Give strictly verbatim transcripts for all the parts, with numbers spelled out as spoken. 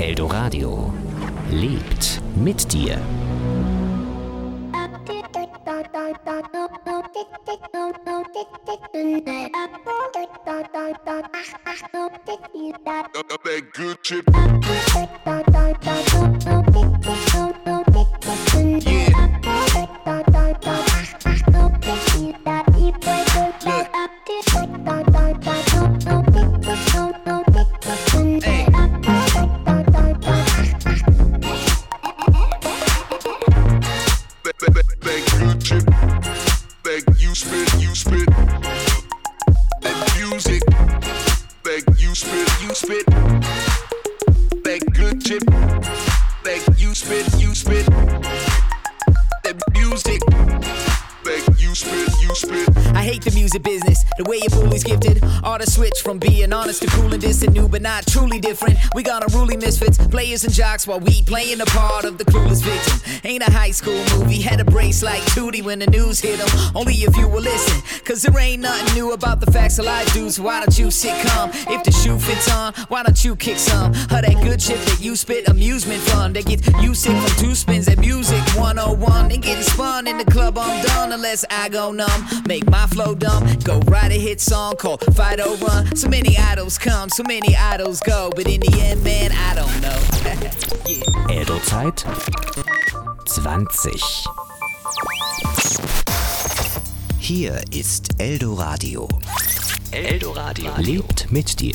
Eldoradio lebt mit dir. That good shit. The way your bully's gifted, all the switch from being honest to cool and distant, new but not truly different. We got unruly misfits, players and jocks while we playing the part of the clueless victim. Ain't a high school movie, had a brace like Tootie when the news hit 'em. Only if you will listen, cause there ain't nothing new about the facts of life, dudes. So why don't you sit calm? If the shoe fits on, why don't you kick some of that good shit that you spit? Amusement fun, they get you sick from two spins at Music one oh one. They getting spun in the club, I'm done unless I go numb. Make my flow dumb, go write a hit song called Fight or Run. So many idols come, so many idols go, but in the end, man, I don't know. Yeah. Eldo-Zeit zwanzig. Hier ist Eldoradio. Eldoradio lebt mit dir.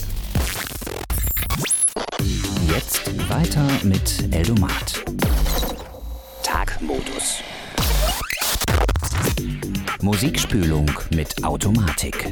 Jetzt weiter mit Eldomat. Tagmodus. Musikspülung mit Automatik.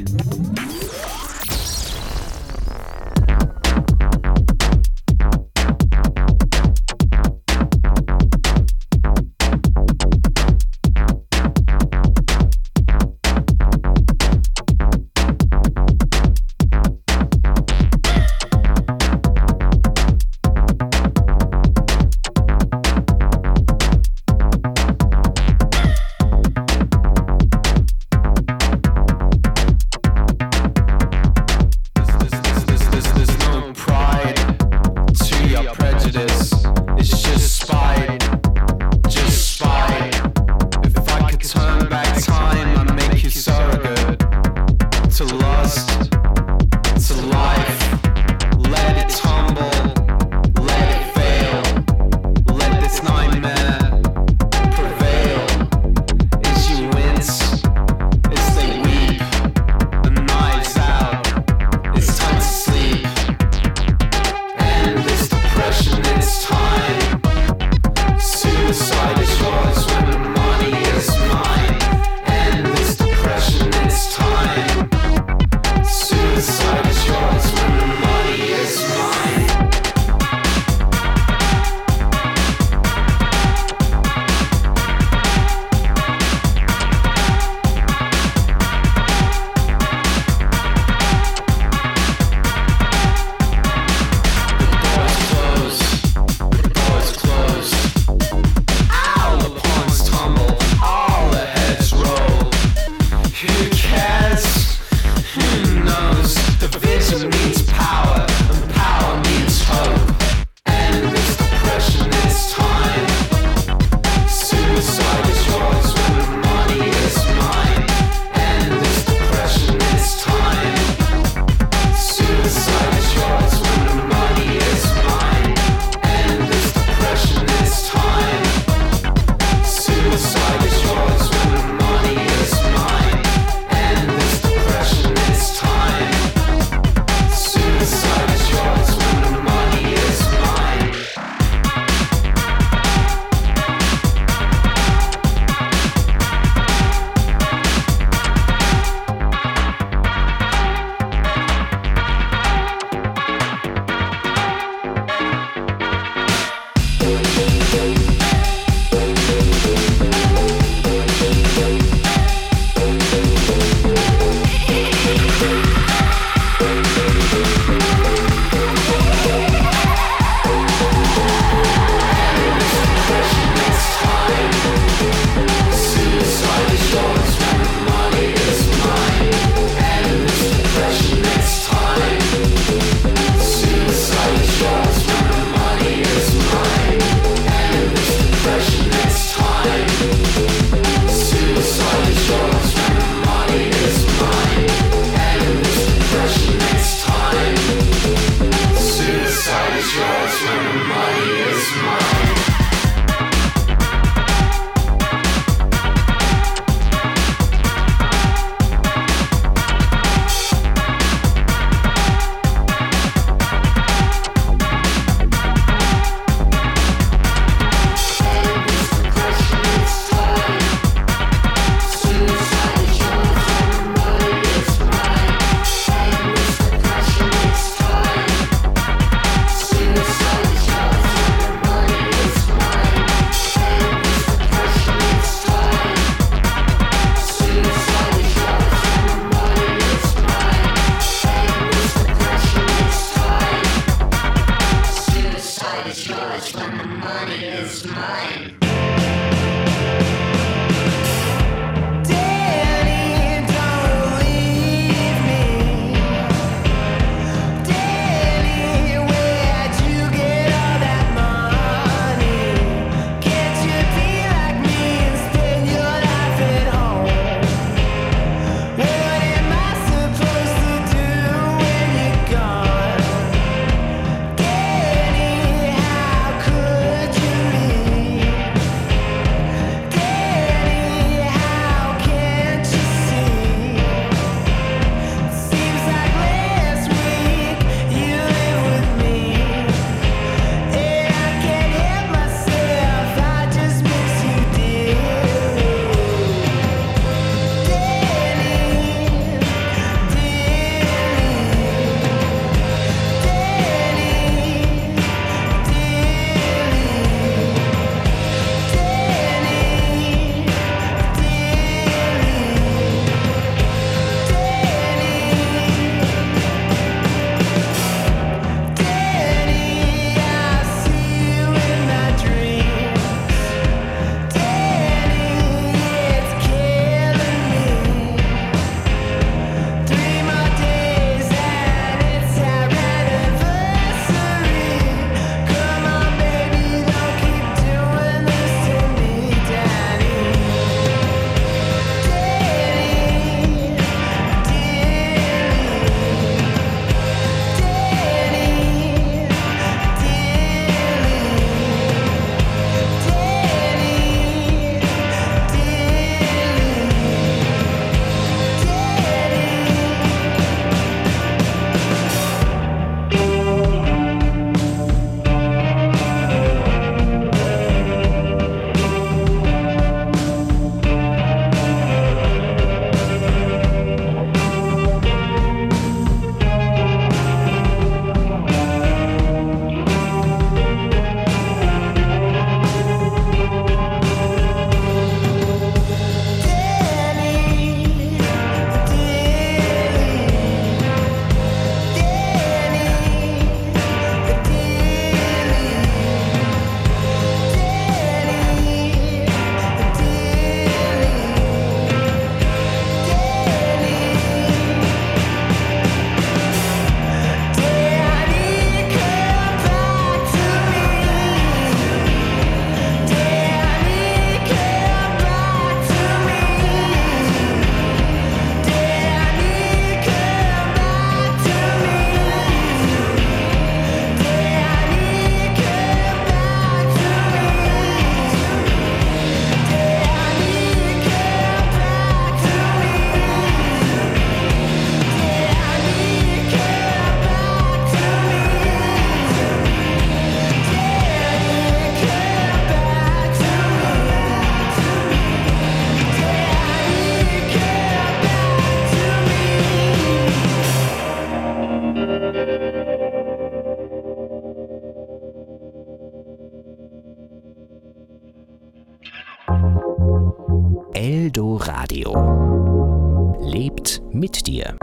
lebt mit dir.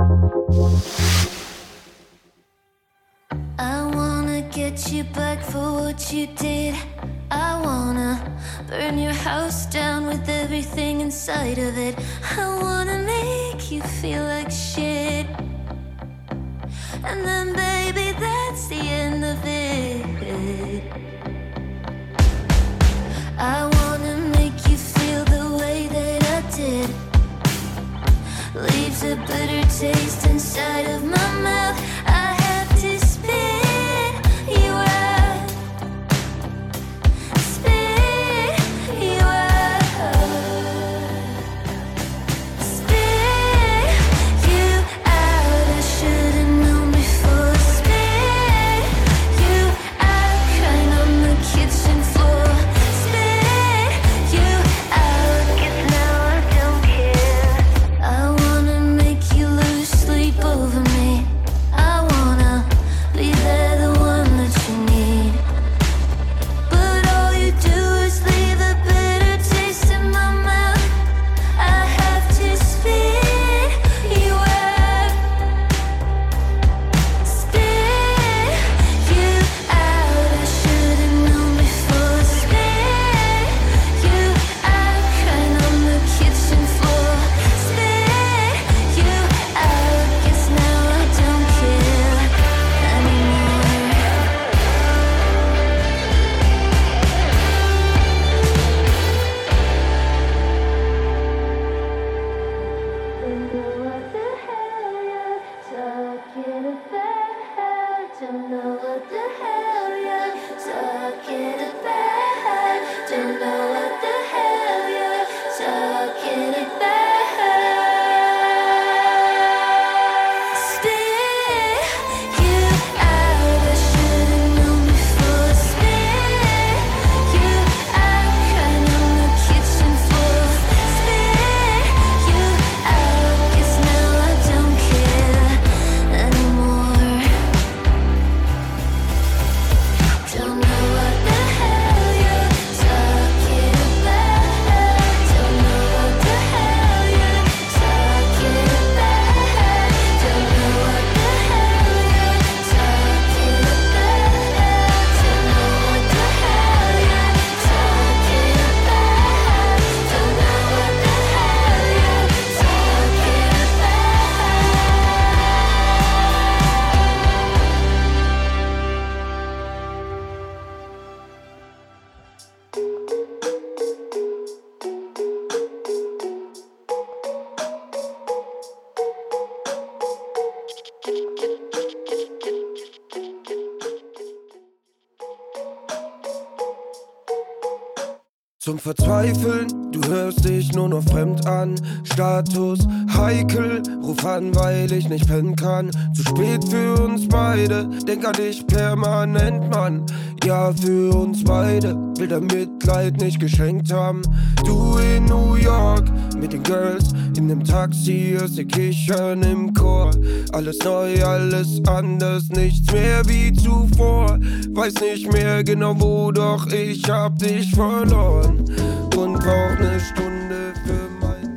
I wanna get you back for what you did. I wanna burn your house down with everything inside of it. I wanna make you feel like shit. And then baby, that's the end of it. I wanna make you feel the way that I did. Leaves a bitter taste inside of my mouth. I have to spit you out. Spit you out. Spit you out. I should've known before. Spit you out. Crying on the kitchen floor. Spit you out. 'Cause now I don't care. I wanna make you lose sleep over me. I wanna be there, the one that you need. But all you do is leave a bitter taste in my mouth. I have to spit you out. Spit you out. I should've known before. Spit you out. Crying on the kitchen floor. Spit you out. 'Cause now I don't care anymore. Don't know what the hell you're talking about. Don't know what the hell you're talking about. Don't know what the hell you're talking about. Spit you out. I should've known before. Spit you out. Crying on the kitchen floor. Spit you out. 'Cause now I don't care anymore. Don't know what the hell you're talking about. Don't know what the hell you're talking about. Don't know what the hell you're talking about. Don't know what the hell you're talking about. Don't know what the hell you're talking Zum Verzweifeln, du hörst dich nur noch fremd an. Status heikel, ruf an, weil ich nicht pennen kann. Zu spät für uns beide, denk an dich permanent, Mann. Ja, für uns beide, will dein Mitleid nicht geschenkt haben. Du in New York, mit den Girls, in dem Taxi, hörst ihr Kichern im Chor. Alles neu, alles anders, nichts mehr wie zuvor. Weiß nicht mehr genau wo, doch ich hab dich verloren. Und brauch ne Stunde für mein...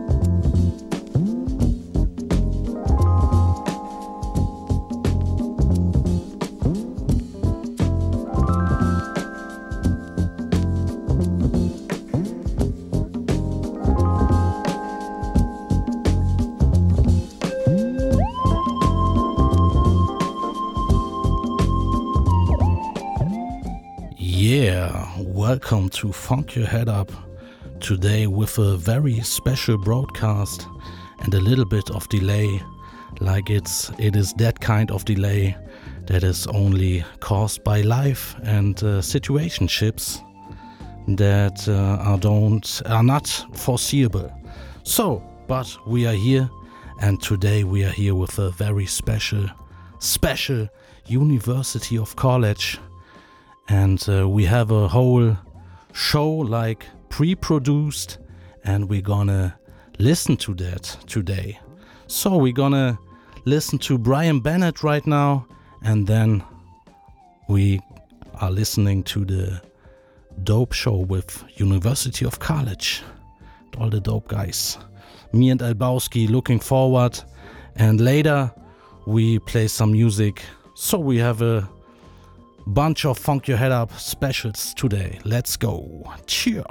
Yeah, welcome to Funk Your Head Up. Today with a very special broadcast and a little bit of delay, like it's it is that kind of delay that is only caused by life and uh, situationships that uh, are don't are not foreseeable. So, but we are here, and today we are here with a very special, special University of College, and uh, we have a whole show like pre-produced, and we're gonna listen to that today. So we're gonna listen to Brian Bennett right now, and then we are listening to the dope show with University of College, all the dope guys. me and Albowski looking forward. And later we play some music. So we have a bunch of Funk Your Head Up specials today. Let's go. Cheer.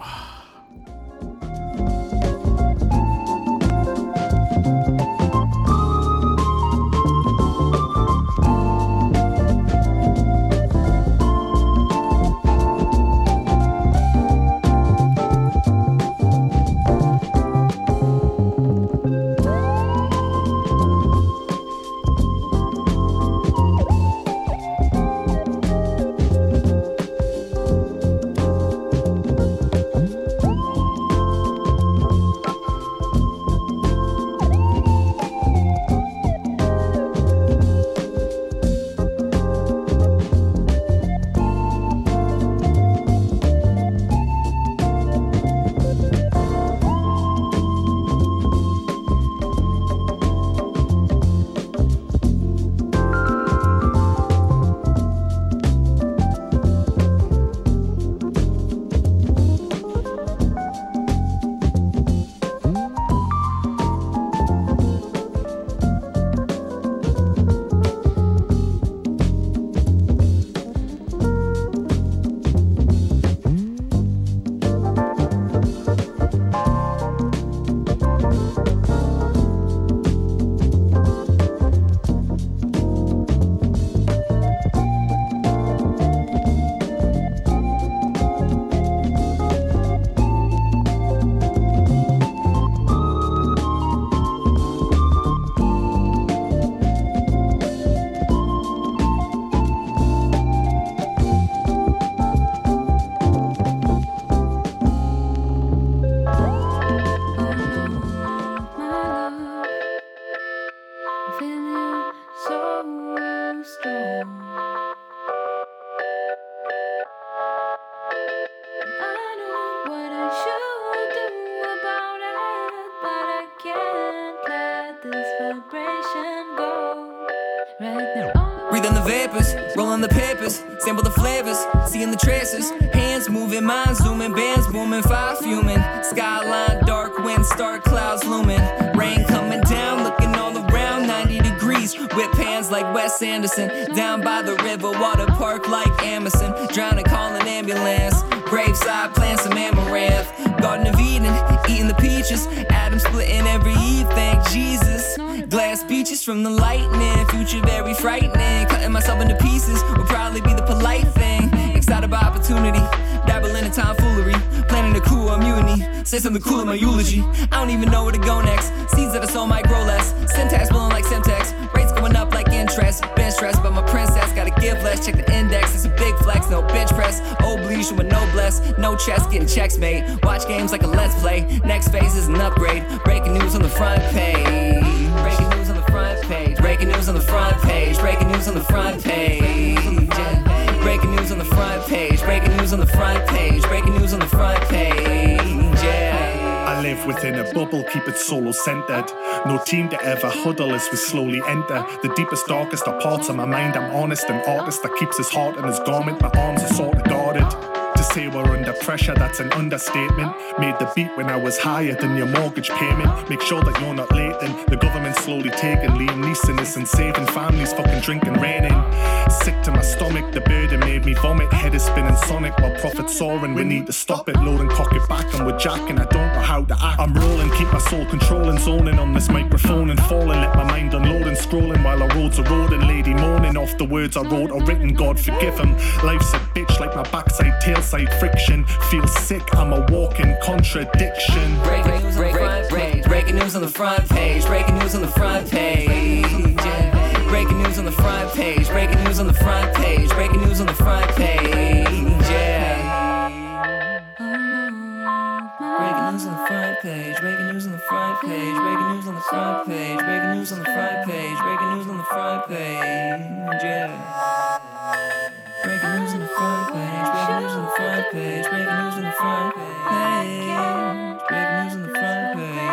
Breathing the vapors, rolling the papers, sample the flavors, seeing the traces. Hands moving, mind zooming, bands booming, fire fuming. Skyline dark, wind, stark clouds looming. Rain coming down, looking all around, ninety degrees. Whip hands like Wes Anderson. Down by the river, water park like Amerson. Drowning, calling ambulance. Graveside, plant some amaranth. Garden of Eden, eating the peaches. Adam splitting every eve, thank Jesus. Glass beaches from the lightning, future very frightening. Cutting myself into pieces would probably be the polite thing. Excited by opportunity, dabbling in tomfoolery. Planning a cool mutiny, say something cool in my eulogy. I don't even know where to go next. Seeds that I sow might grow less. Syntax blowing like Semtex. Rates going up like interest. Been stressed, but my princess gotta give less. Check the index, it's a big flex. No bench press, oblige with no bless. No chest, getting checks made. Watch games like a let's play. Next phase is an upgrade. Breaking news on the front page. Breaking news on the front page. Breaking news on the front page. Breaking news on the front page. Yeah. Breaking news on the front page. Breaking news on the front page. Breaking news on the front page. Yeah. I live within a bubble, keep it solo-centered. No team to ever huddle as we slowly enter the deepest, darkest of parts of my mind. I'm honest, an artist that keeps his heart in his garment. My arms are sort of guarded. To say we're under pressure, that's an understatement. Made the beat when I was higher than your mortgage payment. Make sure that you're not late then. The government's slowly taking Liam Neeson isn't saving families, fucking drinking, raining. Sick to my stomach, the burden made me vomit. Head is spinning sonic while profits soaring. We need to stop it, load and cock it back and we're jacking. I don't know how to act. I'm rolling, keep my soul controlling, zoning on this microphone and falling. Let my mind unload and scrolling while our roads are roading. Lady moaning off the words I wrote or written, God forgive him. Life's a bitch like my backside, tailside friction. Feel sick, I'm a walking contradiction. Breaking news on the front page. Breaking news on the front page. Breaking news on the front page. Yeah. Breaking news on the front page. Breaking news on the front page. Breaking news on the front page. Yeah. Breaking news on the front page. Breaking news on the front page. Breaking news on the front page. Breaking news on the front page. Breaking news on the front page. Yeah. Breaking news on the front page. Breaking news on the front page. Breaking news on the front page. Breaking news on the front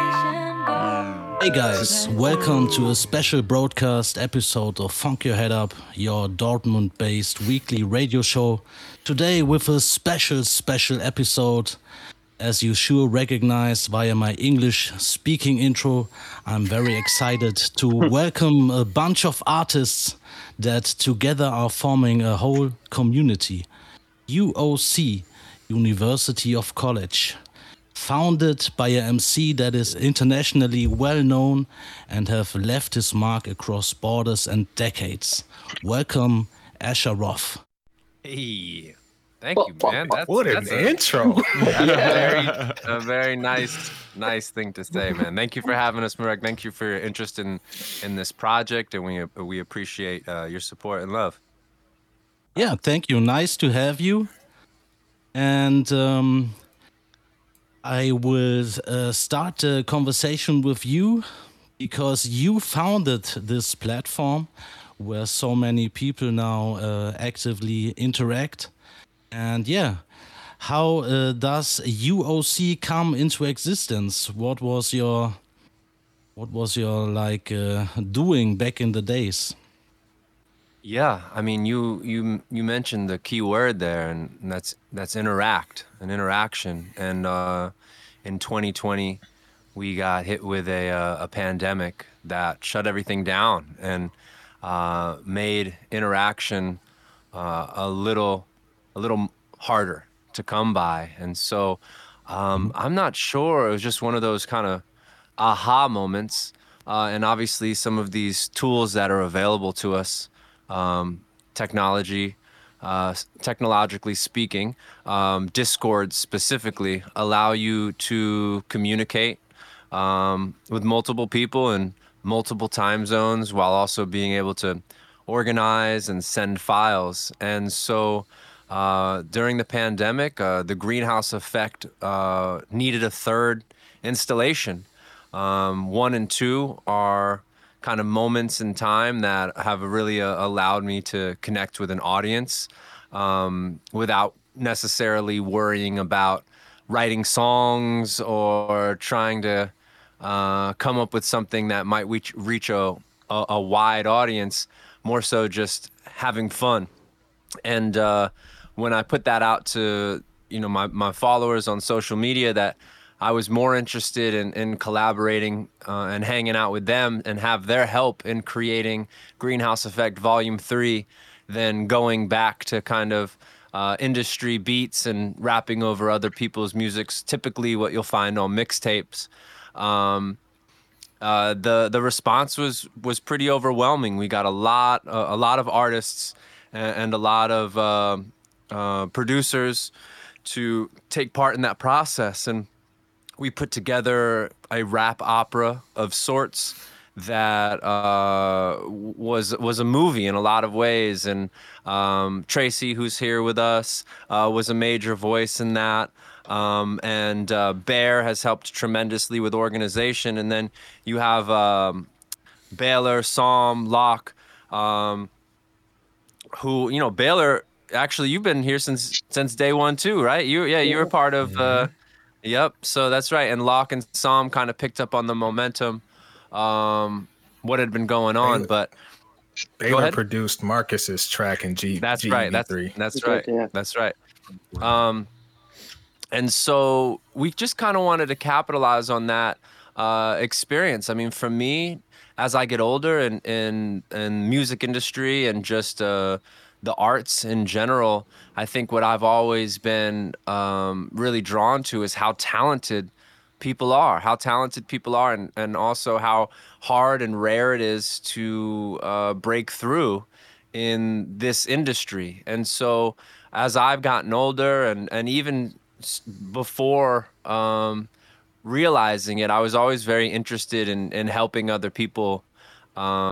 page. Hey guys, welcome to a special broadcast episode of Funk Your Head Up, your Dortmund-based weekly radio show. Today with a special, special episode. as you sure recognize via my English speaking intro, I'm very excited to welcome a bunch of artists that together are forming a whole community. U O C, University of College, founded by a M C that is internationally well known and have left his mark across borders and decades. Welcome, Asher Roth. Hey, thank you, man. That's, what an that's a, intro! That's a very, a very nice, nice thing to say, man. Thank you for having us, Marek. Thank you for your interest in in this project, and we we appreciate uh, your support and love. Yeah, thank you. Nice to have you. And um, I will uh, start the conversation with you because you founded this platform where so many people now uh, actively interact. And yeah, how uh, does U O C come into existence? What was your what was your like uh, doing back in the days? Yeah, I mean, you you you mentioned the key word there, and that's that's interact, an interaction. And uh, in twenty twenty, we got hit with a uh, a pandemic that shut everything down and uh, made interaction uh, a little a little harder to come by. And so um, I'm not sure. It was just one of those kind of aha moments. Uh, and obviously, some of these tools that are available to us. Um, technology, uh, technologically speaking, um, Discord specifically, allow you to communicate um, with multiple people in multiple time zones while also being able to organize and send files. And so uh, during the pandemic, uh, the Greenhouse Effect uh, needed a third installation. Um, one and two are kind of moments in time that have really uh, allowed me to connect with an audience um, without necessarily worrying about writing songs or trying to uh, come up with something that might reach, reach a, a, a wide audience, more so just having fun. And uh, when I put that out to, you know, my, my followers on social media, that I was more interested in, in collaborating uh, and hanging out with them and have their help in creating Greenhouse Effect Volume three than going back to kind of uh, industry beats and rapping over other people's musics, typically what you'll find on mixtapes. Um, uh, the the response was was pretty overwhelming. We got a lot uh, a lot of artists and, and a lot of uh, uh, producers to take part in that process, and we put together a rap opera of sorts that uh, was was a movie in a lot of ways. And um, Tracy, who's here with us, uh, was a major voice in that. Um, and uh, Bear has helped tremendously with organization. And then you have um, Baylor, Psalm, Locke, um, who, you know, Baylor, actually, you've been here since since day one too, right? You, yeah, you were part of... Uh, Yep. So that's right. And Locke and Psalm kind of picked up on the momentum, um, what had been going on. Baylor, but Baylor produced Marcus's track in G. That's G right. That's that's right. Yeah. That's right. Um, and so we just kind of wanted to capitalize on that uh, experience. I mean, for me, as I get older in in, in music industry and just uh, the arts in general, I think what I've always been um, really drawn to is how talented people are, how talented people are, and, and also how hard and rare it is to uh, break through in this industry. And so as I've gotten older and, and even before um, realizing it, I was always very interested in, in helping other people, um,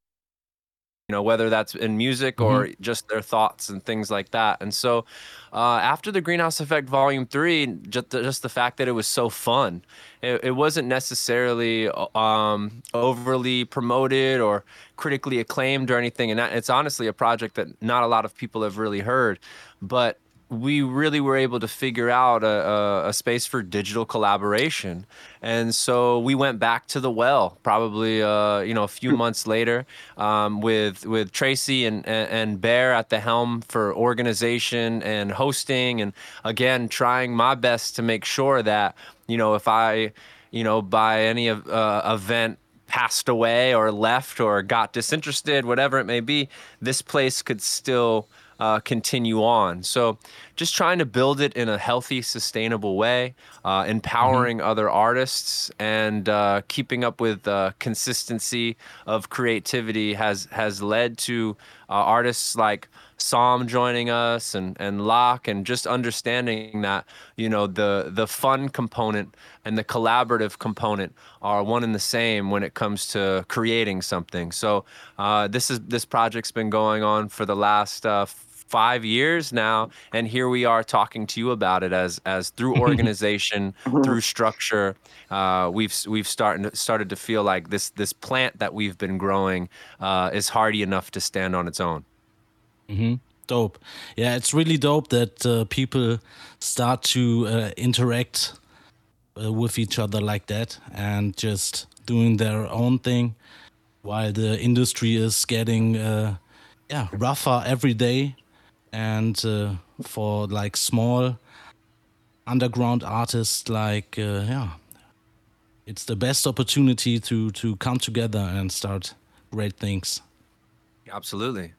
you know, whether that's in music or mm-hmm. just their thoughts and things like that. And so uh, after the Greenhouse Effect Volume three, just the, just the fact that it was so fun, it, it wasn't necessarily um, overly promoted or critically acclaimed or anything. And that, it's honestly a project that not a lot of people have really heard. But we really were able to figure out a, a, a space for digital collaboration. And so we went back to the well, probably uh, you know a few months later, um, with with Tracy and, and and Bear at the helm for organization and hosting, and again trying my best to make sure that you know if I you know by any uh, event passed away or left or got disinterested, whatever it may be, this place could still Uh, continue on. So just trying to build it in a healthy, sustainable way, uh, empowering mm-hmm. other artists, and uh, keeping up with uh, consistency of creativity has has led to uh, artists like Psalm joining us, and and Locke, and just understanding that you know the the fun component and the collaborative component are one and the same when it comes to creating something. So uh, this is this project's been going on for the last uh, five years now, and here we are talking to you about it as as through organization, through structure. Uh, we've we've started started to feel like this this plant that we've been growing uh, is hardy enough to stand on its own. Mm-hmm. Dope. Yeah, it's really dope that uh, people start to uh, interact uh, with each other like that and just doing their own thing, while the industry is getting uh, yeah rougher every day. And uh, for like small underground artists, like uh, yeah, it's the best opportunity to to come together and start great things. Absolutely.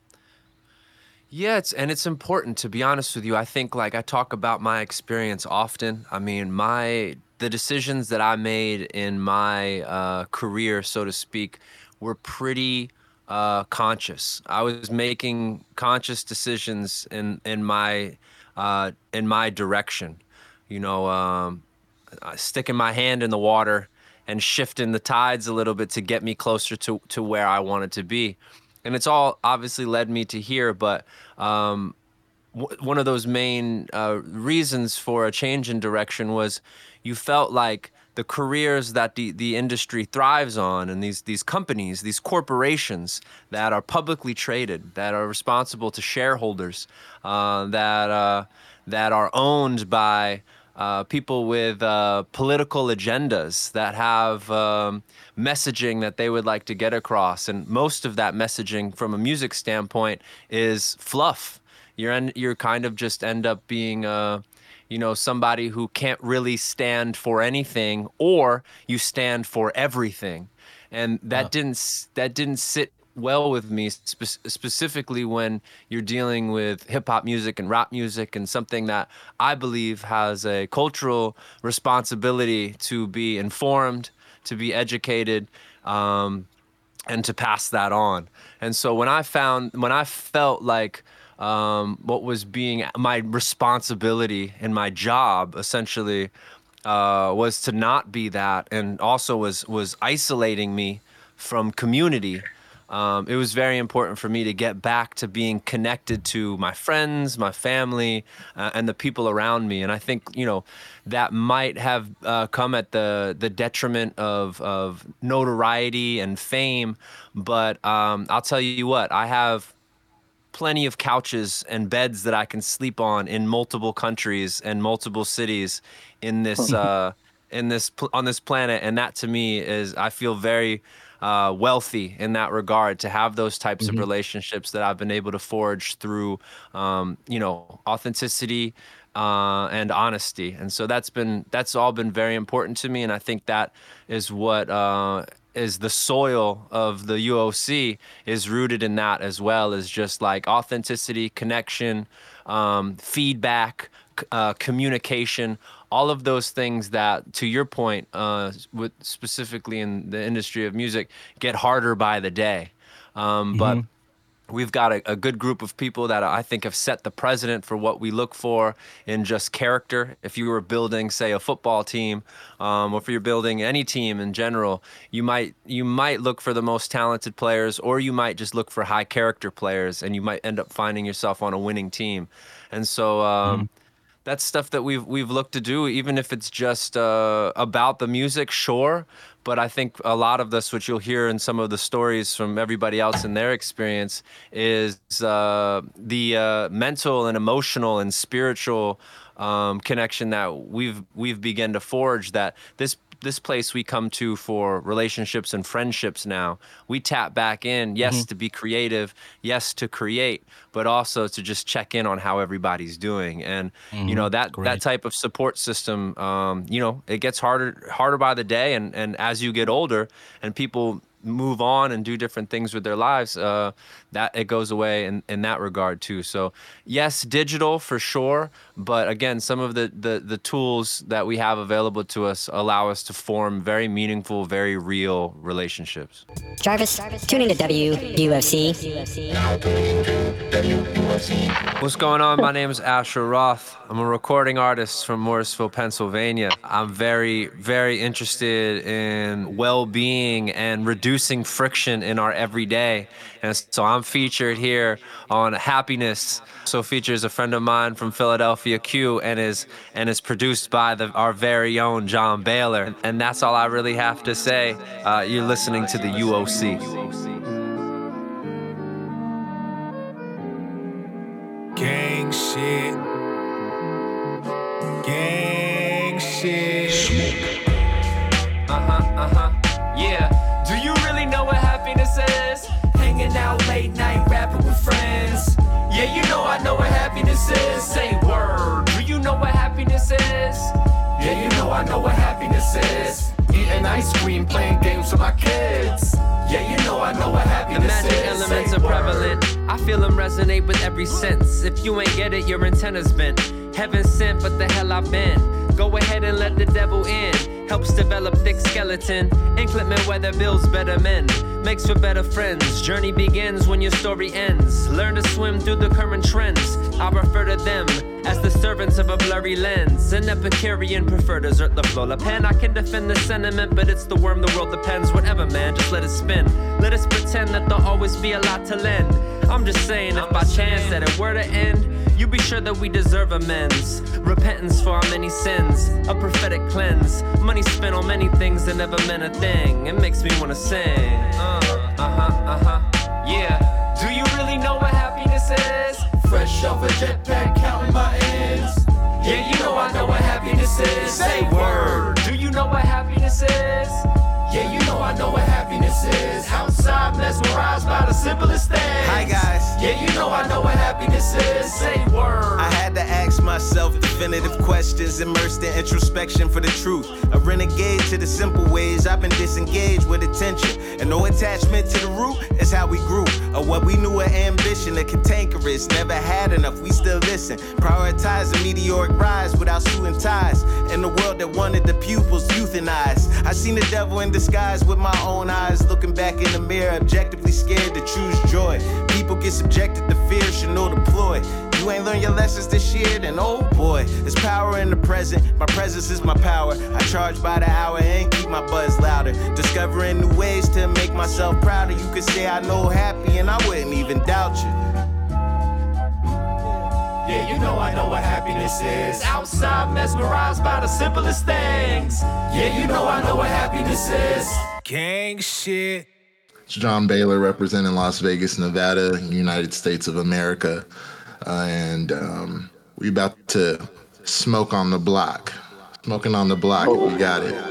Yeah, it's, and it's important, to be honest with you. I think, like, I talk about my experience often. I mean, my the decisions that I made in my uh, career, so to speak, were pretty uh, conscious. I was making conscious decisions in in my uh, in my direction. You know, um, sticking my hand in the water and shifting the tides a little bit to get me closer to to where I wanted to be. And it's all obviously led me to here, but um, w- one of those main uh, reasons for a change in direction was you felt like the careers that the, the industry thrives on, and these these companies, these corporations that are publicly traded, that are responsible to shareholders, uh, that uh, that are owned by Uh, people with uh, political agendas, that have um, messaging that they would like to get across, and most of that messaging, from a music standpoint, is fluff. You're en- you're kind of just end up being, uh, you know, somebody who can't really stand for anything, or you stand for everything, and that Yeah. didn't s- that didn't sit well with me, spe- specifically when you're dealing with hip hop music and rap music, and something that I believe has a cultural responsibility to be informed, to be educated, um, and to pass that on. And so when I found, when I felt like um, what was being my responsibility in my job, essentially, uh, was to not be that, and also was was isolating me from community. Um, it was very important for me to get back to being connected to my friends, my family, uh, and the people around me. And I think, you know, that might have uh, come at the the detriment of of notoriety and fame. But um, I'll tell you what, I have plenty of couches and beds that I can sleep on in multiple countries and multiple cities in this uh, in this pl- on this planet, and that to me is, I feel very uh, wealthy in that regard, to have those types Mm-hmm. of relationships that I've been able to forge through, um, you know, authenticity uh, and honesty. And so that's been that's all been very important to me, and I think that is what uh, is the soil of the U O C is rooted in, that as well as just like authenticity, connection, um, feedback, c- uh, communication. All of those things that, to your point, uh, with specifically in the industry of music, get harder by the day. Um, but we've got a, a good group of people that I think have set the precedent for what we look for in just character. If you were building, say, a football team, um, or if you're building any team in general, you might you might look for the most talented players, or you might just look for high character players, and you might end up finding yourself on a winning team. And so um, that's stuff that we've we've looked to do, even if it's just uh, about the music, sure. But I think a lot of this, which you'll hear in some of the stories from everybody else in their experience, is uh, the uh, mental and emotional and spiritual um, connection that we've we've begun to forge. That this this place we come to for relationships and friendships now, we tap back in, yes, mm-hmm. to be creative, yes, to create, but also to just check in on how everybody's doing. And, mm-hmm. you know, that, that type of support system, um, you know, it gets harder, harder by the day. And, and as you get older and people move on and do different things with their lives, uh, that it goes away in, in that regard too. So yes, digital for sure. But again, some of the, the, the tools that we have available to us allow us to form very meaningful, very real relationships. Jarvis, tune into W U F C. What's going on? My name is Asher Roth. I'm a recording artist from Morrisville, Pennsylvania. I'm very, very interested in well-being and reducing friction in our everyday. And so I'm featured here on Happiness. So features a friend of mine from Philadelphia, Q, and is and is produced by the, our very own John Baylor. And that's all I really have to say. Uh, you're listening to the U O C. Gang shit. Gang shit. Uh-huh, uh-huh, yeah. Do you really know what happiness is? Hanging out late night, rapping with friends. Yeah, you know I know what happiness is. Say word. Do you know what happiness is? Yeah, you know I know what happiness is. Eating ice cream, playing games with my kids. Yeah, you know I know what happiness is. The magic is. Elements Say are word. Prevalent. I feel them resonate with every sense. If you ain't get it, your antenna's bent. Heaven sent, but the hell I've been. Go ahead and let the devil in. Helps develop thick skeleton. Inclement weather builds better men. Makes for better friends. Journey begins when your story ends. Learn to swim through the current trends. I refer to them as the servants of a blurry lens. An Epicurean prefer desert the flow. La pen, I can defend the sentiment, but it's the worm, the world depends. Whatever, man, just let it spin. Let us pretend that there'll always be a lot to lend. I'm just saying, if by chance that it were to end, you be sure that we deserve amends. Repentance for our many sins. A prophetic cleanse. Money spent on many things that never meant a thing. It makes me wanna sing. Uh, uh-huh, uh-huh, yeah. Do you really know what happiness is? Fresh off a jetpack, counting my ends. Yeah, you know I know what happiness is. Say word. Do you know what happiness is? Yeah, you know I know what happiness is. Outside, mesmerized by the simplest things. Hi guys. Yeah, you know I know what happiness is. Say word. I had to ask myself definitive questions, immersed in introspection for the truth. A renegade to the simple ways. I've been disengaged with attention, and no attachment to the root is how we grew. Or what we knew of ambition, a cantankerous, never had enough. We still listen, prioritize a meteoric rise without suing ties. In the world that wanted the pupils euthanized, I seen the devil in disguise with my own eyes. Looking back in the mirror, objectively scared to choose joy. People get subjected to fear, should know the ploy. You ain't learned your lessons this year, then oh boy, there's power in the present. My presence is my power. I charge by the hour and keep my buzz louder. Discovering new ways to make myself prouder. You could say I know happy and I wouldn't even doubt you. Yeah, you know I know what happiness is. Outside, mesmerized by the simplest things. Yeah, you know I know what happiness is. Gang shit. It's John Baylor representing Las Vegas, Nevada, United States of America. Uh, and um, we about to smoke on the block. Smoking on the block, oh. We got it.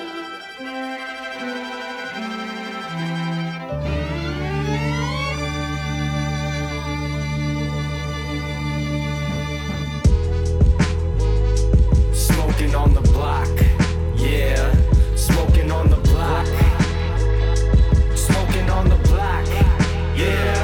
Smoking on the block, yeah. Smoking on the block. Smoking on the block, yeah.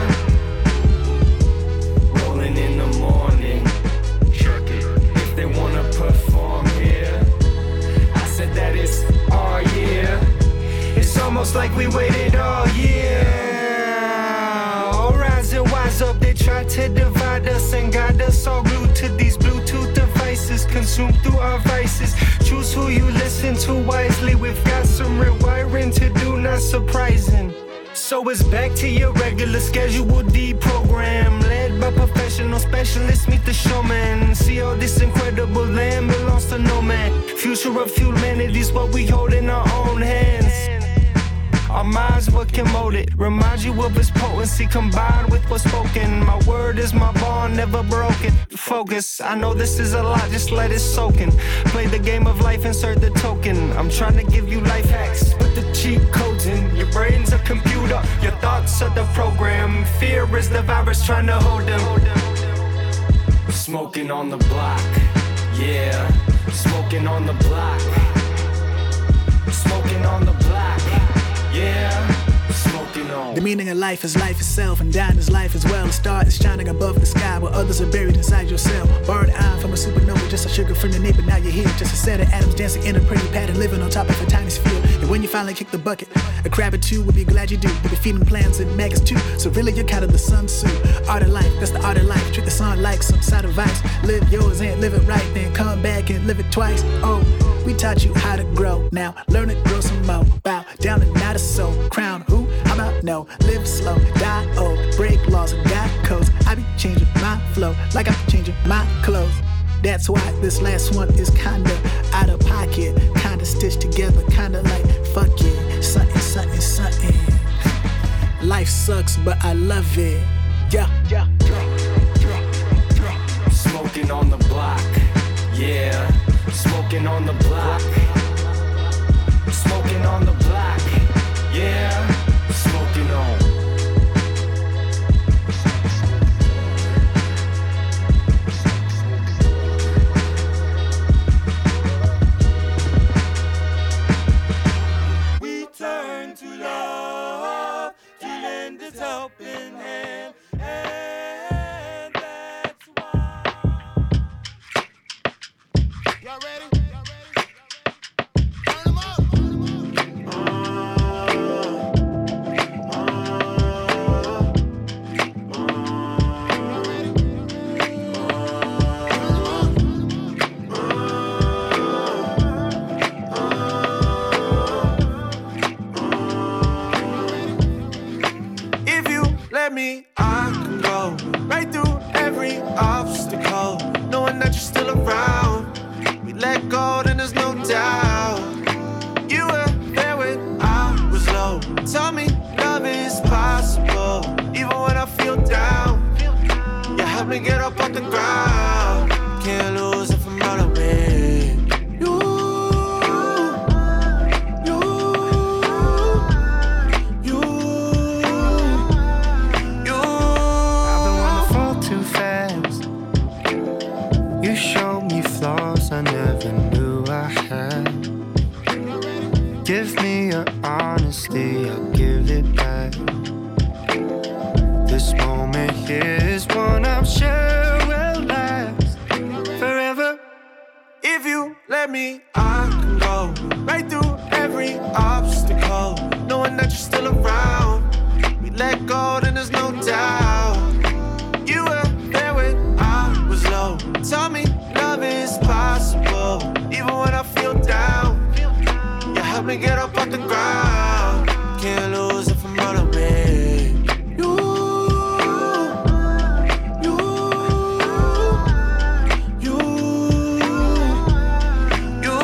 Rolling in the morning. If they wanna perform here, I said that it's our year. It's almost like we waited all year. All rise and wise up, they try to divide us and got us all glued to these Bluetooth devices, consumed through our vices. Choose who you listen to wisely. We've got some rewiring to do, not surprising. So it's back to your regular schedule deprogram, led by professional specialists, meet the showman. See all this incredible land belongs to no man. Future of humanity's what we hold in our own hands. Our minds, what can mold it? Remind you of its potency combined with what's spoken. My word is my bond, never broken. Focus, I know this is a lot, just let it soak in. Play the game of life, insert the token. I'm trying to give you life hacks, put the cheat codes in. Your brain's a computer, your thoughts are the program. Fear is the virus trying to hold them. Smoking on the block, yeah. Smoking on the block. Smoking on the block. Yeah, smoking on. The meaning of life is life itself, and dying is life as well. The star is shining above the sky, while others are buried inside your cell. Borrowed eye from a supernova, just a sugar from your neighbor. Now you're here, just a set of atoms dancing in a pretty pattern, living on top of a tiny sphere. And when you finally kick the bucket, a crab or two would be glad you do. You'll be feeding plants and maggots too. So really, you're kind of the sun suit. Art of life, that's the art of life. Treat the sun like some side of ice. Live yours and live it right, then come back and live it twice. Oh. We taught you how to grow, now learn to grow some more. Bow down and not a soul. Crown who? How about no? Live slow, die old, break laws and got codes. I be changing my flow like I'm changing my clothes. That's why this last one is kinda out of pocket, kinda stitched together, kinda like fuck it, something, something, something. Life sucks, but I love it. Yeah, yeah. Smoking on the block, yeah. Smoking on the block. Smoking on the block. Yeah. Smoking on. We turn to love to lend its helping hand. And that's why. Y'all ready? Me, I can go right through every obstacle, knowing that you're still around. We let go, then there's no doubt. You were there when I was low. Tell me love is possible, even when I feel down. You help me get up off the ground. Can't lose if I'm running away. I never knew I had. Give me your honesty, I'll give it back. This moment here is one I'm sure will last forever. If you let me, I can go right through every obstacle, knowing that you're still around. We let go, then there's no doubt. You were there when I was low. Tell me love is possible, even when I feel down. You help me get up off the ground. Can't lose if I'm running away. You, you, you, you,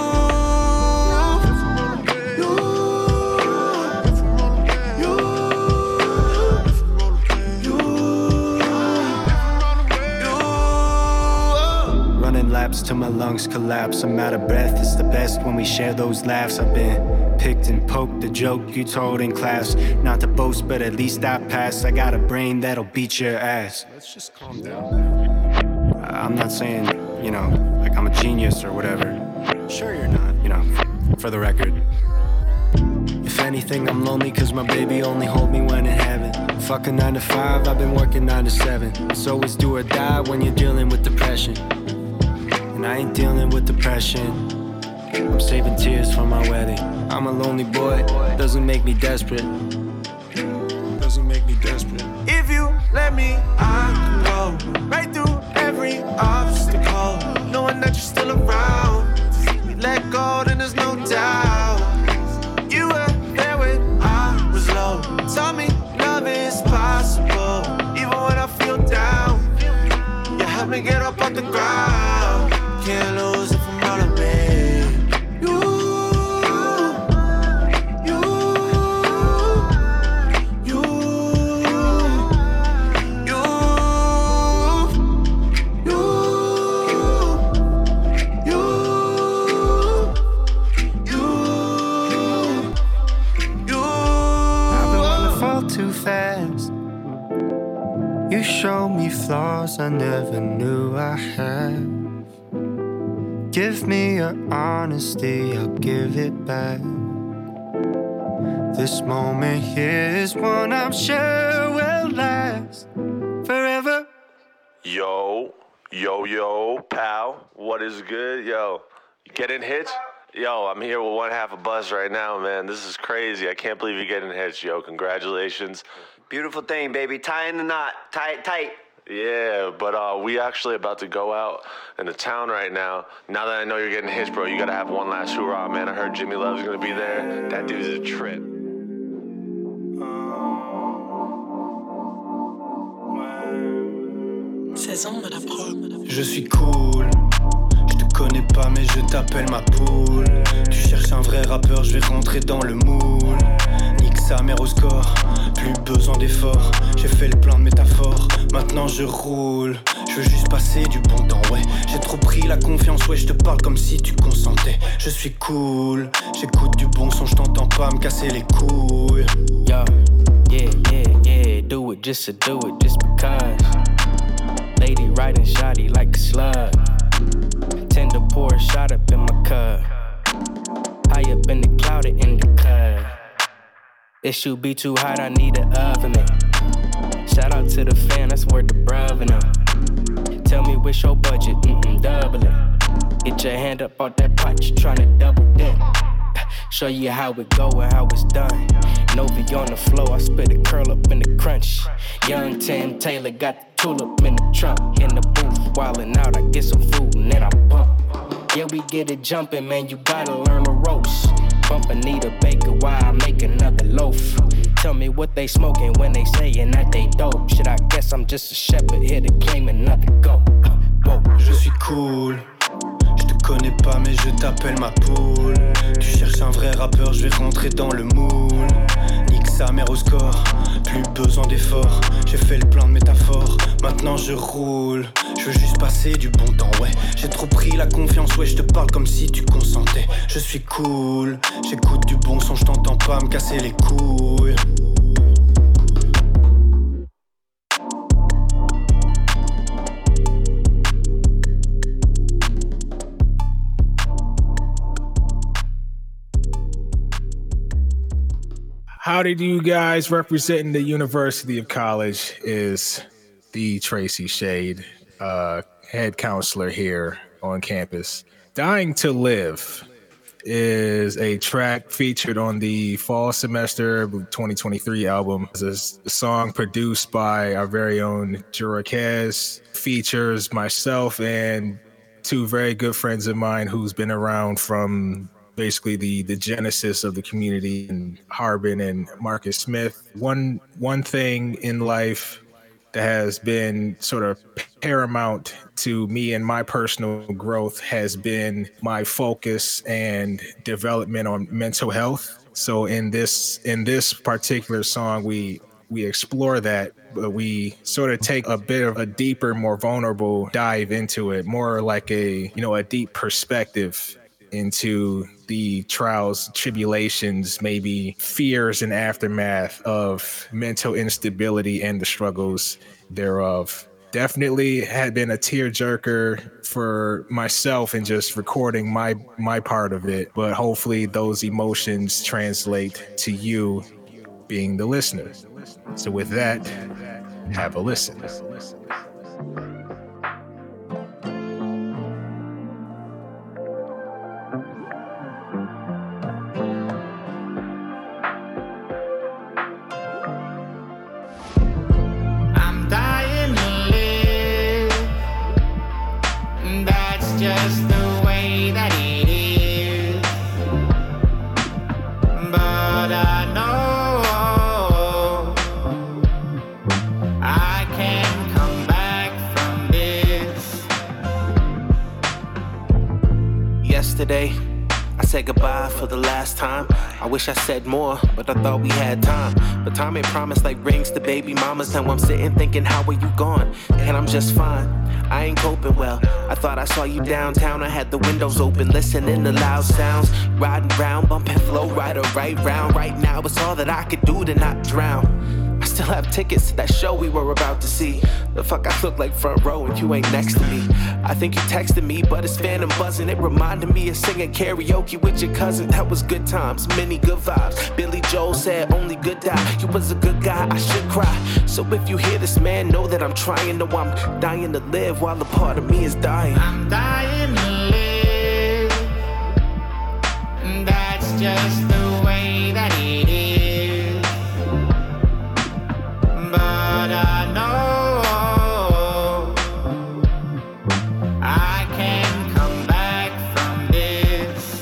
Laps till my lungs collapse, I'm out of breath. It's the best when we share those laughs. I've been picked and poked, the joke you told in class. Not to boast, but at least I passed. I got a brain that'll beat your ass. Let's just calm down. I'm not saying, you know, like I'm a genius or whatever. Sure you're not, you know, for the record. If anything, I'm lonely cause my baby only hold me when in heaven. Fuck a nine to five, I've been working nine to seven. So it's do or die when you're dealing with depression. And I ain't dealing with depression. I'm saving tears for my wedding. I'm a lonely boy, doesn't make me desperate. Doesn't make me desperate. If you let me, I can go right through every obstacle, knowing that you're still around. We let go, then there's no doubt. You were there when I was low. Tell me love is possible, even when I feel down. too fast. You show me flaws I never knew I had. Give me your honesty, I'll give it back. This moment here is one I'm sure will last forever. Yo, yo, yo, pal, what is good? Yo, you getting hitched? Yo, I'm here with one half a bus right now, man. This is crazy. I can't believe you're getting hitched, yo. Congratulations. Beautiful thing, baby. Tie in the knot. Tie it tight. Yeah, but uh, we actually about to go out in the town right now. Now that I know you're getting hitched, bro, you gotta have one last hoorah, man. I heard Jimmy Love's gonna be there. That dude's a trip. Je suis cool, je te connais pas mais je t'appelle ma poule. Tu cherches un vrai rappeur, je vais rentrer dans le moule. Nique sa mère au score, plus besoin d'efforts. J'ai fait le plein de métaphores, maintenant je roule. Je veux juste passer du bon temps, ouais. J'ai trop pris la confiance, ouais, je te parle comme si tu consentais. Je suis cool, j'écoute du bon son, je t'entends pas me casser les couilles. Yo, yeah, yeah, yeah, do it just to do it, just because. Lady riding shoddy like a slug. Tend to pour a shot up in my cup. High up in the cloud, it in the cut. It should be too hot, I need an oven mitt. Shout out to the fan, that's worth the bruv and them. Tell me what's your budget, mm-mm, double it. Get your hand up out that pot, you tryna double dip. Show you how it go and how it's done. Novi on the floor, I spit a curl up in the crunch. Young Tim Taylor got the tulip in the trunk. In the booth, wildin' out, I get some food and then I bump. Yeah, we get it jumpin', man, you gotta learn the ropes. Bump Anita Baker while I make another loaf. Tell me what they smoking when they sayin' that they dope. Shit, I guess I'm just a shepherd here to claim another goat. Whoa. Je suis cool, je te connais pas mais je t'appelle ma poule. Tu cherches un vrai rappeur, je vais rentrer dans le moule. Nique sa mère au score, plus besoin d'efforts. J'ai fait le plein de métaphores, maintenant je roule. Je veux juste passer du bon temps, ouais. J'ai trop pris la confiance, ouais, je te parle comme si tu consentais. Je suis cool, j'écoute du bon son, je t'entends pas me casser les couilles. Howdy to you guys. Representing the University of College is the Tracy Shade, uh, head counselor here on campus. Dying to Live is a track featured on the fall semester twenty twenty-three album. It's a song produced by our very own Jurakez. Features myself and two very good friends of mine who's been around from basically the the genesis of the community, and Harbin and Marcus Smith. One one thing in life that has been sort of paramount to me and my personal growth has been my focus and development on mental health. So in this in this particular song, we we explore that, but we sort of take a bit of a deeper, more vulnerable dive into it, more like a, you know, a deep perspective into the trials, tribulations, maybe fears and aftermath of mental instability and the struggles thereof. Definitely had been a tearjerker for myself in just recording my my part of it, but hopefully those emotions translate to you being the listener. So with that, have a listen. Just the way that it is, but I know I can come back from this. Yesterday, I said goodbye for the last time. I wish I said more, but I thought we had time. But time ain't promised like rings to baby mamas. Now I'm sitting thinking, how are you gone? And I'm just fine. I ain't coping well. I thought I saw you downtown. I had the windows open, listening to loud sounds. Riding round, bumping flow, right or right round. Right now, it's all that I could do to not drown. still have tickets to that show we were about to see. The fuck I look like front row and you ain't next to me. I think you texted me, but it's phantom buzzing. It reminded me of singing karaoke with your cousin. That was good times, many good vibes. Billy Joel said only good die. You was a good guy, I should cry. So if you hear this, man, know that I'm trying. No, I'm dying to live while a part of me is dying. I'm dying to live. That's just the way that it is. But I know I can come back from this.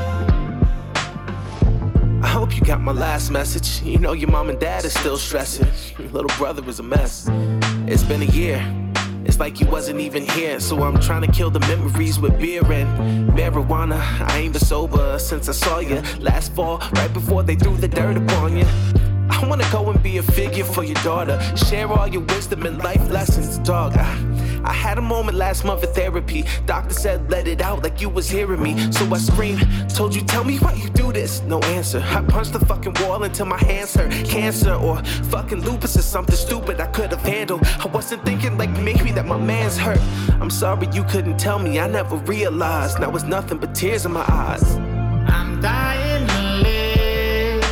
I hope you got my last message. You know your mom and dad is still stressing. Your little brother is a mess. It's been a year. It's like you wasn't even here. So I'm trying to kill the memories with beer and marijuana. I ain't been sober since I saw you last fall, right before they threw the dirt upon you. I wanna go and be a figure for your daughter. Share all your wisdom and life lessons, dog. I, I had a moment last month at therapy. Doctor said let it out like you was hearing me. So I screamed, told you tell me why you do this. No answer. I punched the fucking wall until my hands hurt. Cancer or fucking lupus or something stupid I could have handled. I wasn't thinking like maybe that my man's hurt. I'm sorry you couldn't tell me. I never realized. Now it's nothing but tears in my eyes. I'm dying to live.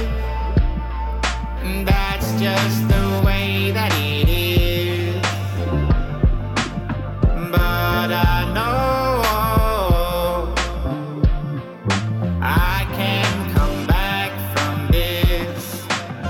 That's just the way that it is. But I know I can come back from this.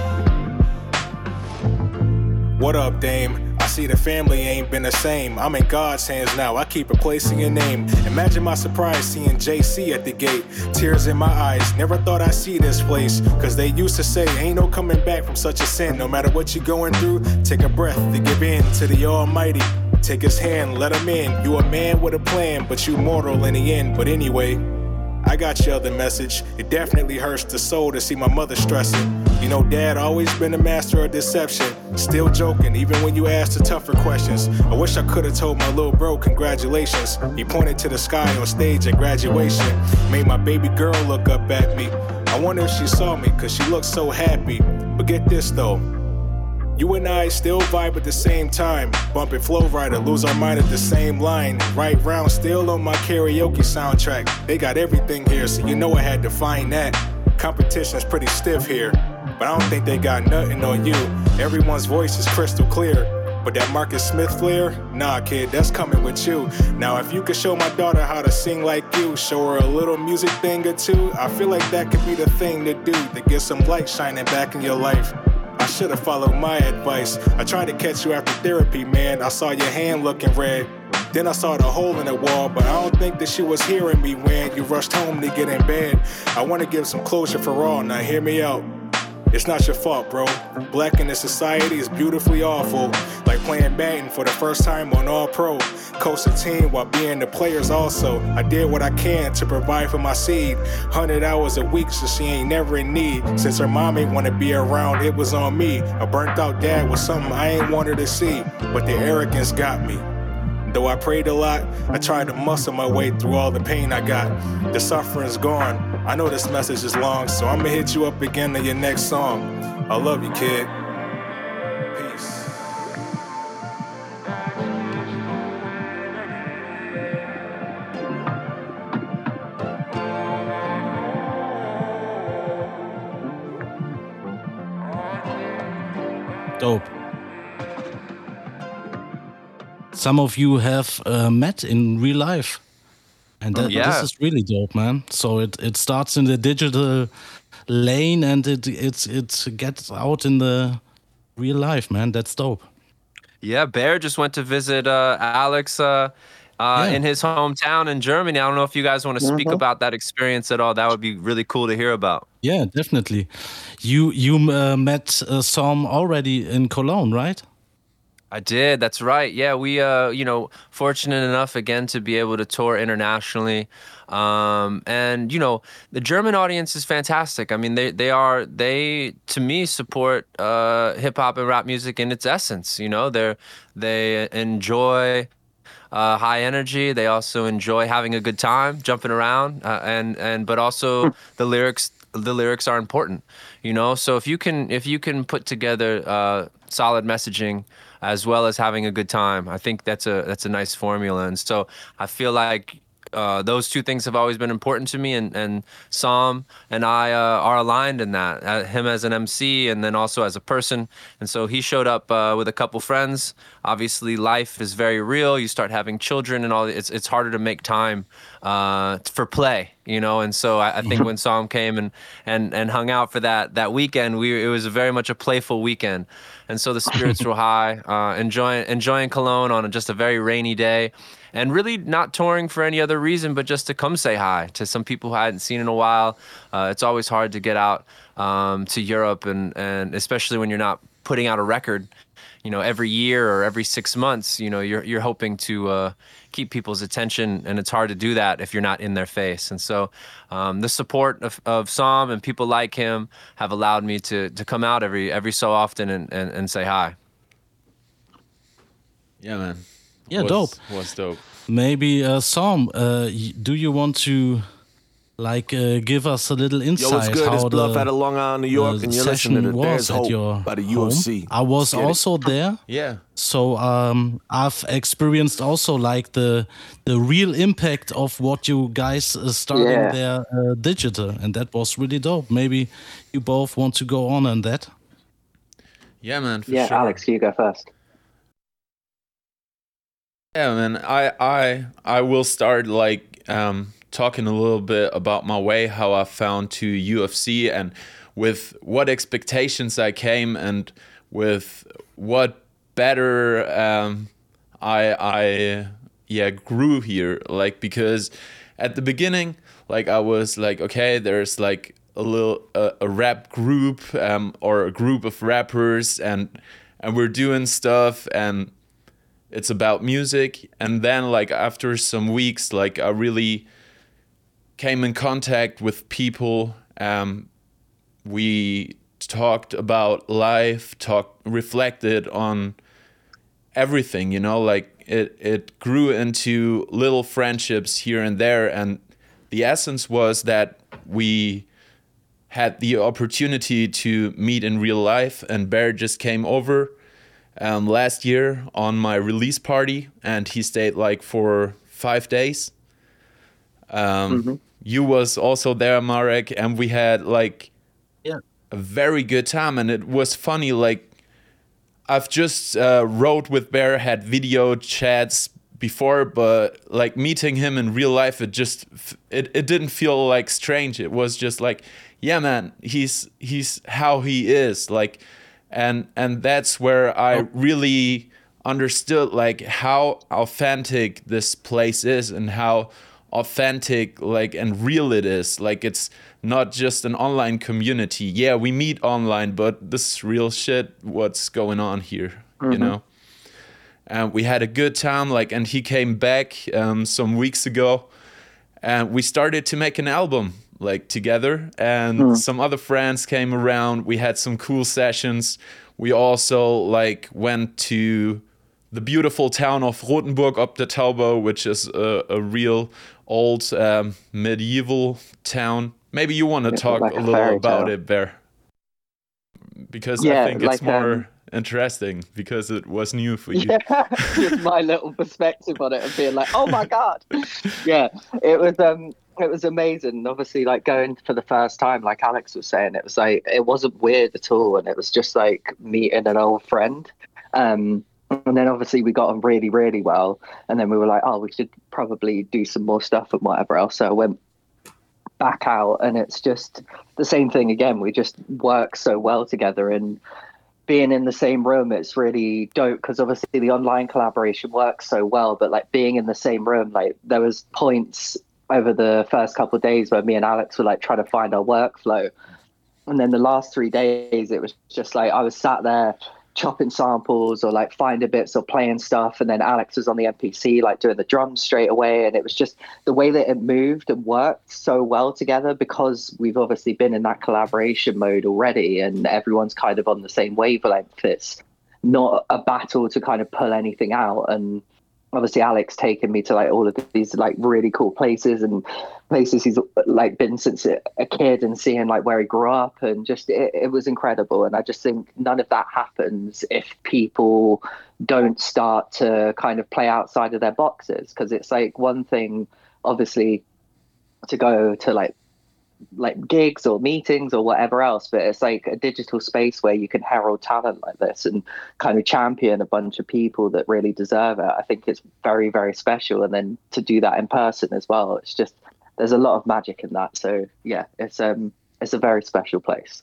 What up, Dame? I see the family ain't been the same. I'm in God's hands now, I keep replacing your name. Imagine my surprise seeing J C at the gate. Tears in my eyes, never thought I'd see this place. Cause they used to say, ain't no coming back from such a sin. No matter what you're going through, take a breath to give in to the Almighty. Take his hand, let him in. You a man with a plan, but you mortal in the end. But anyway, I got your other message. It definitely hurts the soul to see my mother stressing. You know, Dad always been a master of deception. Still joking, even when you ask the tougher questions. I wish I could've told my little bro congratulations. He pointed to the sky on stage at graduation. Made my baby girl look up at me. I wonder if she saw me, cause she looked so happy. But get this though, you and I still vibe at the same time. Bumping Flow Rider, lose our mind at the same line. Right round, still on my karaoke soundtrack. They got everything here, so you know I had to find that. Competition's pretty stiff here, but I don't think they got nothing on you. Everyone's voice is crystal clear, but that Marcus Smith flair? Nah, kid, that's coming with you. Now, if you could show my daughter how to sing like you, show her a little music thing or two, I feel like that could be the thing to do to get some light shining back in your life. I should've followed my advice. I tried to catch you after therapy, man. I saw your hand looking red. Then I saw the hole in the wall, but I don't think that she was hearing me when you rushed home to get in bed. I wanna give some closure for all, now hear me out. It's not your fault, bro. Black in this society is beautifully awful. Like playing Madden for the first time on All Pro. Coach the team while being the players also. I did what I can to provide for my seed. Hundred hours a week so she ain't never in need. Since her mom ain't wanna be around, it was on me. A burnt out dad was something I ain't wanted to see. But the arrogance got me. Though I prayed a lot, I tried to muscle my way through all the pain I got. The suffering's gone. I know this message is long, so I'ma hit you up again in your next song. I love you, kid. Peace. Dope. Some of you have uh, met in real life, and that, yeah. this is really dope, man. So it, it starts in the digital lane, and it it's it gets out in the real life, man. That's dope. Yeah, Bear just went to visit uh, Alex uh, uh, Yeah. in his hometown in Germany. I don't know if you guys want to speak Mhm. about that experience at all. That would be really cool to hear about. Yeah, definitely. You you uh, met uh, Sam already in Cologne, right? I did. That's right. Yeah, we, uh, you know, fortunate enough again to be able to tour internationally, um, and you know, the German audience is fantastic. I mean, they they are they to me support uh, hip hop and rap music in its essence. You know, they're they enjoy uh, high energy. They also enjoy having a good time, jumping around, uh, and and but also the lyrics the lyrics are important, you know. So if you can if you can put together uh, solid messaging as well as having a good time, I think that's a that's a nice formula. And so I feel like uh, those two things have always been important to me, and and Sam and I uh, are aligned in that. Uh, him as an M C, and then also as a person. And so he showed up uh, with a couple friends. Obviously, life is very real. You start having children and all. It's it's harder to make time uh, for play, you know. And so I, I think when Sam came and and and hung out for that that weekend, we it was very much a playful weekend. And so the spirits were high. Uh, enjoying enjoying Cologne on a, just a very rainy day. And really not touring for any other reason, but just to come say hi to some people who I hadn't seen in a while. Uh, it's always hard to get out um, to Europe, and, and especially when you're not putting out a record, you know, every year or every six months. You know, you're you're hoping to uh, keep people's attention, and it's hard to do that if you're not in their face. And so um, the support of, of Sam and people like him have allowed me to to come out every every so often and, and, and say hi. Yeah, man. Yeah, was, dope. Was dope. Maybe uh, Sam, uh, do you want to like uh, give us a little insight? Yo, what's good? How It's Bluff the, out of Long Island, New York, and you're listening to There's Hope by the U F C. I was Get also it. there. Yeah. So um, I've experienced also like the the real impact of what you guys uh, starting Yeah. there uh, digital, and that was really dope. Maybe you both want to go on on that. Yeah, man. For Yeah, sure. Alex, you go first. Yeah, man. I I I will start like um, talking a little bit about my way, how I found to U F C, and with what expectations I came, and with what better um, I I yeah grew here. Like, because at the beginning, like I was like, okay, there's like a little uh, a rap group um, or a group of rappers, and and we're doing stuff, and it's about music. And then like after some weeks, like I really came in contact with people. Um, we talked about life, talked, reflected on everything, you know, like it, it grew into little friendships here and there. And the essence was that we had the opportunity to meet in real life, and Bear just came over Um, last year on my release party, and he stayed like for five days. Um, Mm-hmm. You was also there, Marek, and we had like yeah. a very good time, and it was funny. Like I've just uh, wrote with Bear, had video chats before, but like meeting him in real life, it just it, it didn't feel like strange. It was just like, yeah, man, he's he's how he is, like. And and that's where I really understood like how authentic this place is, and how authentic like and real it is. Like it's not just an online community. Yeah, we meet online, but this is real shit. What's going on here, mm-hmm. you know? And we had a good time. Like, and he came back um, some weeks ago, and we started to make an album like together, and mm. some other friends came around. We had some cool sessions. We also like went to the beautiful town of Rothenburg ob der Tauber, which is a, a real old um, medieval town. Maybe you want to It's talk like a a little fairy about tale. it, Bear, because Yeah, I think it's like, more um, interesting because it was new for you. Yeah, just my little perspective on it and being like, oh my god. Yeah, it was um it was amazing. Obviously, like going for the first time, like Alex was saying, it was like it wasn't weird at all, and it was just like meeting an old friend. Um and then obviously we got on really, really well, and then we were like, oh, we should probably do some more stuff and whatever else. So I went back out, and it's just the same thing again. We just work so well together, and being in the same room, it's really dope, because obviously the online collaboration works so well, but like being in the same room, like there was points over the first couple of days where me and Alex were like trying to find our workflow, and then the last three days it was just like I was sat there chopping samples or like finding bits or playing stuff, and then Alex was on the M P C like doing the drums straight away, and it was just the way that it moved and worked so well together, because we've obviously been in that collaboration mode already, and everyone's kind of on the same wavelength. It's not a battle to kind of pull anything out, and obviously Alex taken me to like all of these like really cool places and places he's like been since a kid, and seeing like where he grew up, and just it, it was incredible. And I just think none of that happens if people don't start to kind of play outside of their boxes, because it's like one thing obviously to go to like like gigs or meetings or whatever else, but it's like a digital space where you can herald talent like this and kind of champion a bunch of people that really deserve it. I think it's very, very special. And then to do that in person as well, it's just, there's a lot of magic in that. So yeah, it's um it's a very special place.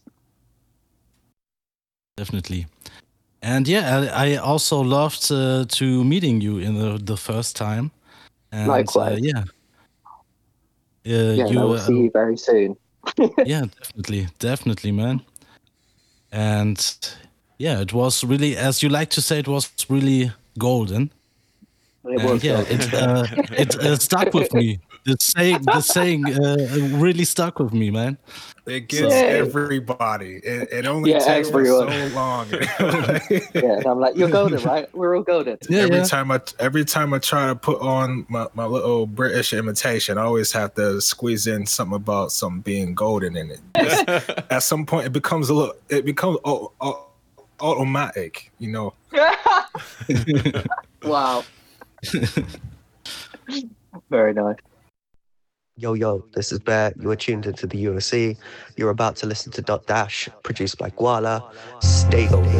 Definitely. And yeah, I, I also loved uh, to meeting you in the, the first time. And, Likewise. Uh, yeah. Uh, yeah, you, I will uh, see you very soon. Yeah, definitely, definitely, man. And yeah, it was really, as you like to say, it was really golden. It and was yeah, golden. it uh, it uh, stuck with me. The saying, the saying, uh, really stuck with me, man. It gets So- everybody. It, it only Yeah, takes for everyone. so long. Yeah, and I'm like, you're golden, right? We're all golden. every time I every time I try to put on my, my little British imitation, I always have to squeeze in something about something being golden in it. Just at some point, it becomes a little. It becomes au- au- automatic, you know. Wow. Very nice. Yo, yo, this is Bear. You are tuned into the U S C. You're about to listen to Dot Dash, produced by Guala. Stay golden.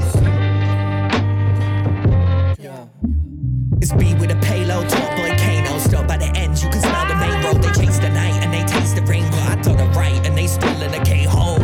It's B with a payload, top boy Kano. Stop by the ends, you can smell the main road. They chase the night and they taste the rainbow. I thought it right and they still in the K-hole.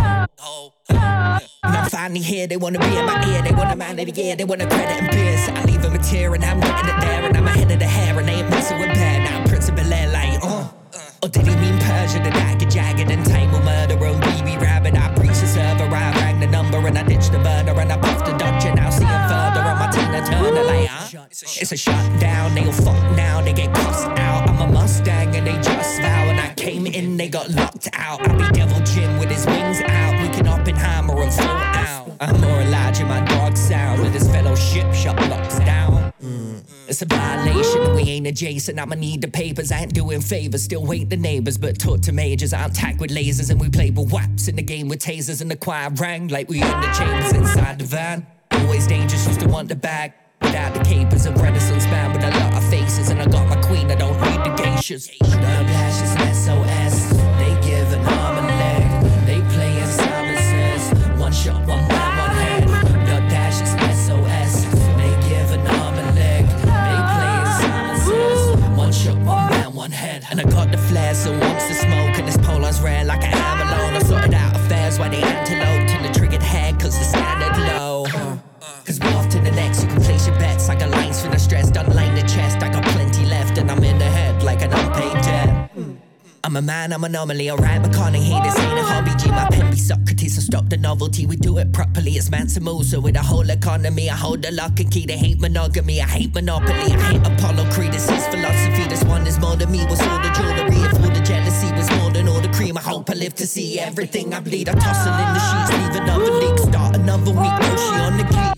And I'm finally here, they wanna be in my ear. They want a man of the year, they want a credit and beers. I leave them a tear and I'm getting it there. And I'm ahead of the hair and they ain't messing with Bear. Now I'm Prince of Bel-Air like, uh or did he mean Persia, the dagger jagged and time will murder and B B rabbit? I breached the server, I rang the number and I ditched the burner and I puffed the dodger. Now see him further and my Tina Turner like, huh? It's a shutdown, they all fuck now, they get cussed out. I'm a Mustang and they just vow, and I came in, they got locked out. I be Devil Jim with his wings out, we can Oppenheimer and fall out. I'm more Elijah, my dog sound, with his fellowship shut locks down. Mm. It's a violation, we ain't adjacent. I'ma need the papers, I ain't doing favors. Still wait the neighbors, but talk to majors. I'm tagged with lasers and we play with waps in the game with tasers, and the choir rang like we in the chambers inside the van. Always dangerous, used to want the bag. Without the capers, a renaissance band with a lot of faces, and I got my queen, I don't need the geishas. The Dash is an S O S, they give an arm and leg. They play in Simon Says, one shot, one man, one head. The Dash is an S O S, they give an arm and leg. They play in Simon Says, one shot, one man, one head. And I got the flare, so wants the smoke, and this Polar's rare like an Avalon. I sorted out affairs while they antelope till the triggered head, cause the standard low. Cause we off to the next, you can place your bets. I got lines for the stress, done line the chest. I got plenty left and I'm in the head like an unpaid debt. I'm a man, I'm an anomaly, alright, McConaughey. This ain't a hobby, G, my pen be Socrates. So stop the novelty, we do it properly. It's Mansa Musa with a whole economy. I hold the lock and key, they hate monogamy. I hate monopoly, I hate Apollo Creed. This is philosophy, this one is more than me. What's all the jewelry, if all the jealousy was more than all the cream. I hope I live to see everything I bleed. I toss it in the sheets, leave another leak. Start another week, no she on the key.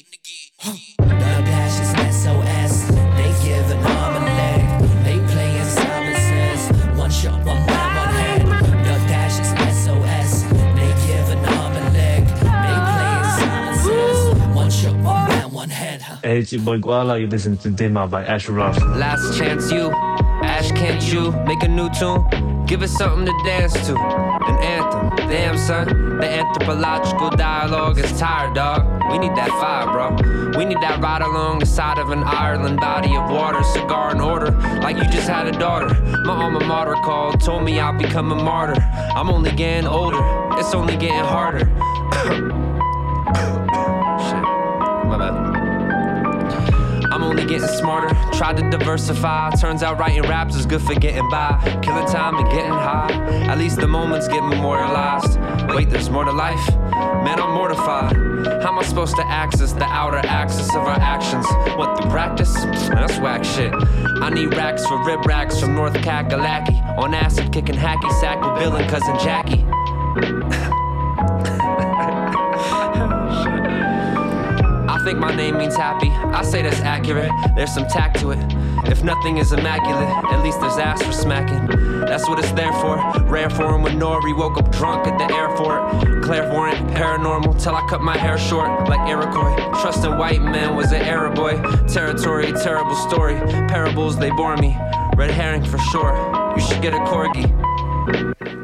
The Dash is an S O S, they give an arm and leg. They play in Simon Says, one shot, one man, one head. The Dash is an S O S, they give an arm and leg. They play in Simon Says, one shot, one man, one head. Hey, it's your boy Guala, you listen to Dima by Ash Ross. Last chance you, Ash, can't you make a new tune? Give us something to dance to, an anthem. Damn son, the anthropological dialogue is tired, dog. We need that fire, bro. We need that ride along the side of an Ireland body of water, cigar in order, like you just had a daughter. My alma mater called, told me I'll become a martyr. I'm only getting older, it's only getting harder. Shit, my bad. I'm only getting smarter, tried to diversify. Turns out writing raps is good for getting by. Killing time and getting high, at least the moments get memorialized. Wait, there's more to life? Man, I'm mortified. How am I supposed to access the outer axis of our actions? What, through practice? Man, that's whack shit. I need racks for rib racks from North Kakalaki. On acid, kicking hacky sack with Bill and cousin Jackie. I think my name means happy. I say that's accurate. There's some tact to it. If nothing is immaculate, at least there's ass for smacking. That's what it's there for. Rare for him when Nori woke up drunk at the airport. Clairvoyant, paranormal, till I cut my hair short like Iroquois. Trusting white men was an Arab boy. Territory, terrible story. Parables, they bore me. Red herring for sure. You should get a corgi.